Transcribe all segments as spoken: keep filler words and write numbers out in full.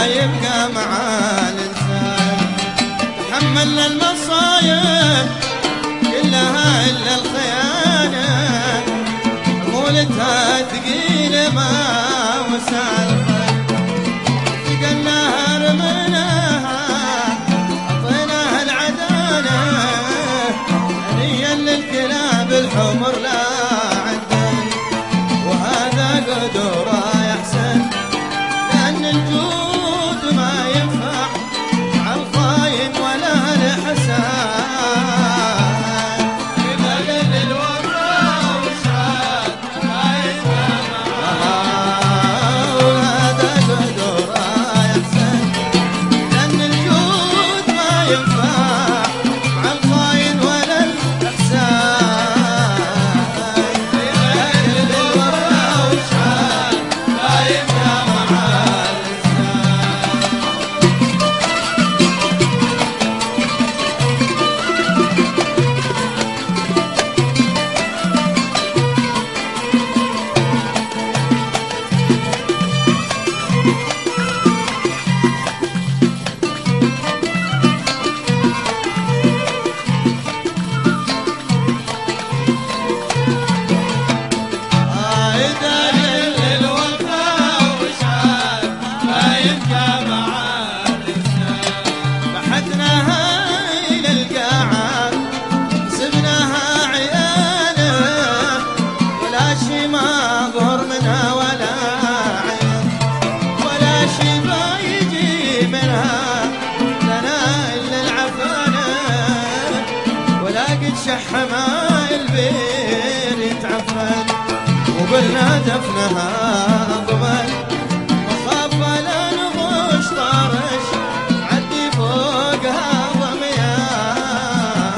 يبقى مع الإنسان. تحملنا المصايب كلها إلا الخيانة، حمولتها ثقيلة ما وسع ثقلناها رميناها أعطيناها العدالة، هنيا للكلاب الحمر لا عدل، وهذا قدره يحسن لأن الجود ما ينفع مع الخاين ولا الحسان. شح ما البير يتعفن وقلنا دفنها أقبل، وخاف لا نغش طارش عدي فوقها ضميان.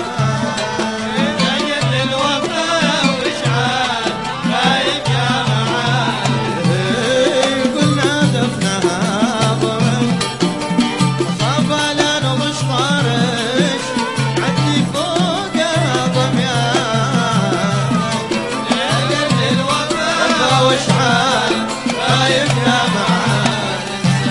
أجل الوفا وإشعال غايب يا معالي، قلنا دفنها أقبل، وخاف لا نغش طارش عدي فوق واشحال غايب يا معالي.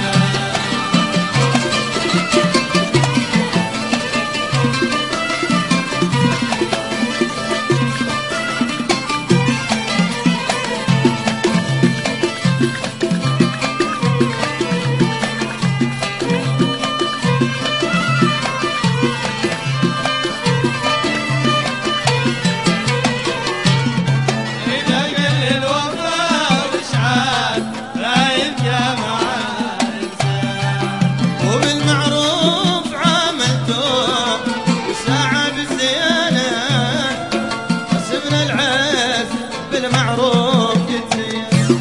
بالمعروف يتزين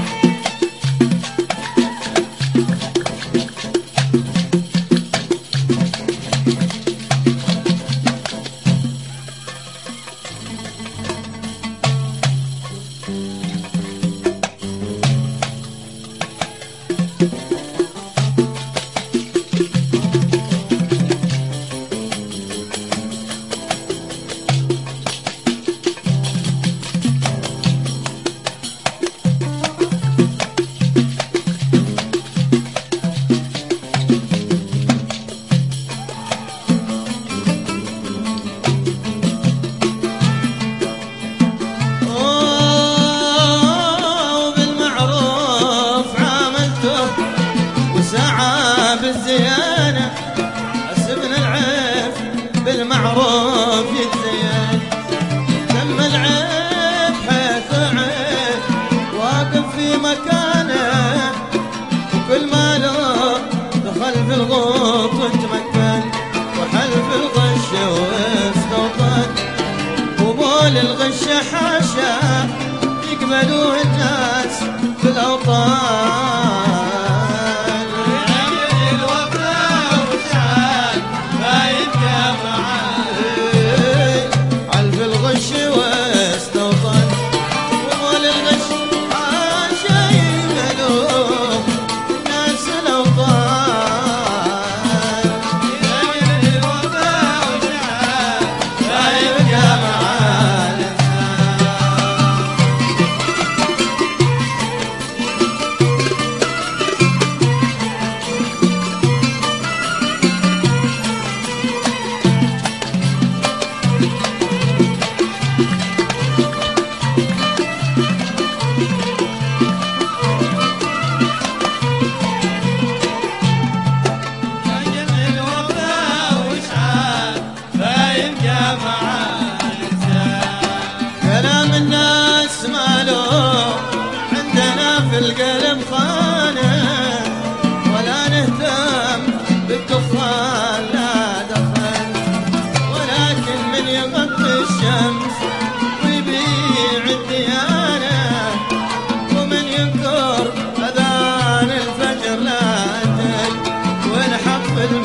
بالزيانة، حسبنا العيب بالمعروف يتزين، تم العيب حيث عيب واقف في مكانه، وكل ما له دخل في الغوط وتمكن، وحلف الغش واستوطن، قبول الغش حاشا يقبلوه الناس في الأوطان.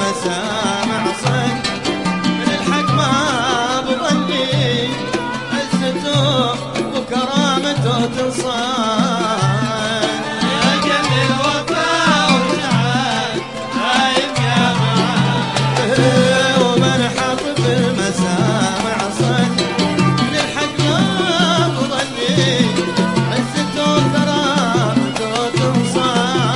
المسامع صد من الحق ما بظني عزته وكرامته تصان يا جل الوفا وسعاد دايم يا معاد ومن حط في المسامع صد من الحق ما بظني عزته وكرامته تصان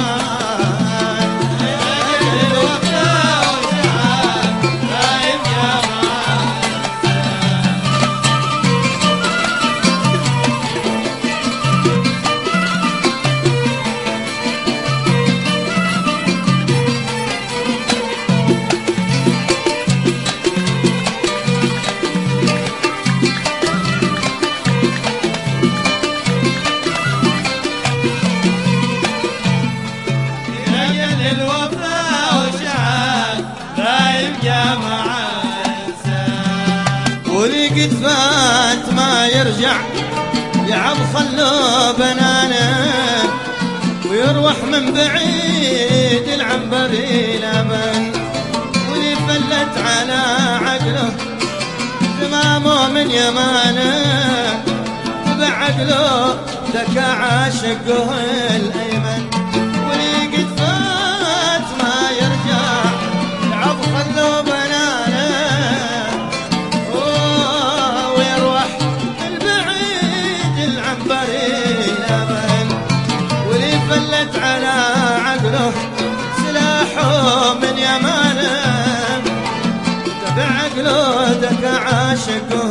واللي قد فات ما يرجع يعب خلوا بنانه ويروح من بعيد العنبري لمن واللي فلت على عقله تمامه من يمانه تبع عقله ذكى عاشقه الايمن واللي قد فات ما يرجع يعب خلوا بنانه واللي فلت على عقله سلاحه من يمانه تبع عقله ذكى عاشق